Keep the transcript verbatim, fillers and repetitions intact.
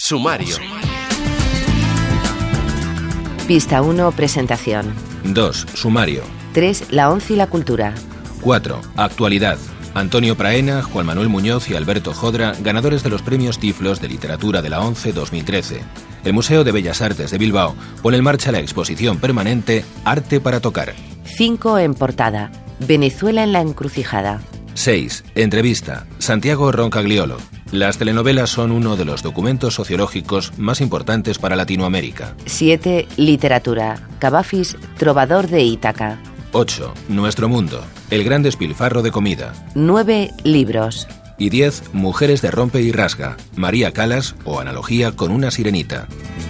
Sumario. Pista uno, presentación. dos. Sumario. tres. La once y la cultura. cuatro. Actualidad. Antonio Praena, Juan Manuel Muñoz y Alberto Jodra, ganadores de los premios Tiflos de Literatura de la ONCE dos mil trece. El Museo de Bellas Artes de Bilbao pone en marcha la exposición permanente Arte para tocar. cinco. En portada. Venezuela en la encrucijada. seis. Entrevista. Santiago Roncagliolo. Las telenovelas son uno de los documentos sociológicos más importantes para Latinoamérica. siete. Literatura. Cavafis, trovador de Ítaca. ocho. Nuestro mundo. El gran despilfarro de comida. nueve. Libros. Y diez. Mujeres de rompe y rasga. María Calas o analogía con una sirenita.